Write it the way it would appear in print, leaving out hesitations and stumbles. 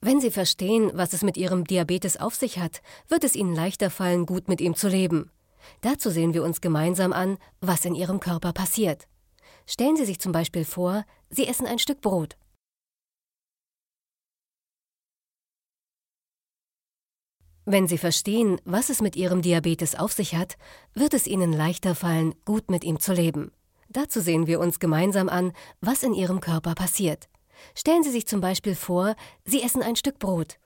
Wenn Sie verstehen, was es mit Ihrem Diabetes auf sich hat, wird es Ihnen leichter fallen, gut mit ihm zu leben. Dazu sehen wir uns gemeinsam an, was in Ihrem Körper passiert. Stellen Sie sich zum Beispiel vor, Sie essen ein Stück Brot. Wenn Sie verstehen, was es mit Ihrem Diabetes auf sich hat, wird es Ihnen leichter fallen, gut mit ihm zu leben. Dazu sehen wir uns gemeinsam an, was in Ihrem Körper passiert. Stellen Sie sich zum Beispiel vor, Sie essen ein Stück Brot.